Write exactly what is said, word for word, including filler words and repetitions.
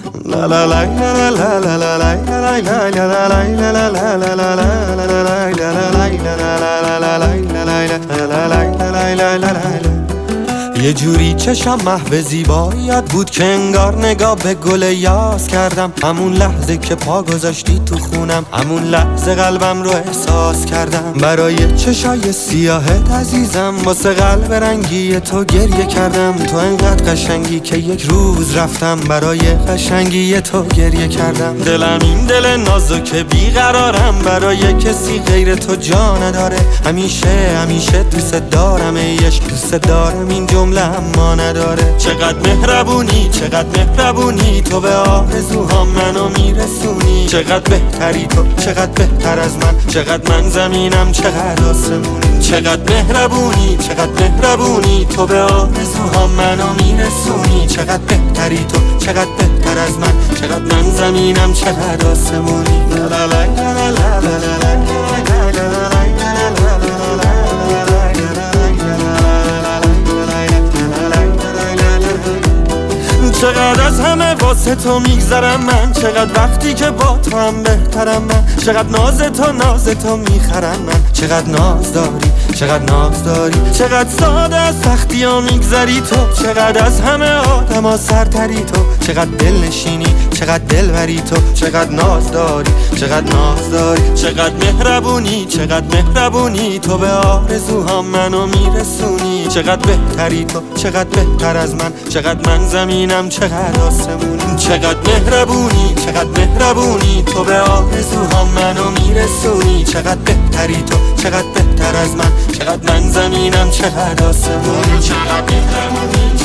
La la la la la la la la la la la la la. یه جوری چشم محو زیباییت بود که انگار نگاه به گل یاس کردم. همون لحظه که پا گذاشتی تو خونم، همون لحظه قلبم رو احساس کردم. برای چشای سیاهت عزیزم، واسه قلب رنگی تو گریه کردم. تو انقدر قشنگی که یک روز رفتم برای قشنگی تو گریه کردم. دلم این دل نازک بیقرارم، برای کسی غیر تو جا نداره. همیشه همیشه دوست دارم، ایش دوست دارم، این جمله اما نداره. چقدر مهربونی چقدر مهربونی، تو به آرزوهام منو میرسونی. چقدر بهتری تو، چقدر بهتر از من، چقدر من زمینم چقدر آسمونی. چقدر مهربونی چقدر مهربونی، تو به آرزوهام منو میرسونی. چقدر بهتری تو، چقدر بهتر از من، چقدر من زمینم چقدر آسمونی. لا لا لا لا لا لا لا. چقدر از همه واسه تو میگذرم من، چقدر وقتی که با تو هم بهترم من. چقدر ناز تو ناز تو میخرم من، چقدر ناز داری چقدر ناز داری. چقدر ساده از سختی ها میگذری تو، چقدر از همه آدم ها سرتری تو. چقدر دل نشینی چقدر دل بری تو، چقدر ناز داری چقدر ناز داری. چقدر مهربونی چقدر مهربونی، تو به آرزوهام منو میرسونی. چقدر بهتری تو، چقدر بهتر از من، چقدر من زمینم چقدر آسمونی. چقدر مهربونی چقدر مهربونی، تو به آرزوهام منو میرسونی. چقدر بهتری تو، چقدر بهتر از من، چقدر من زمینم چقدر آسمونی. چقدر مهربونی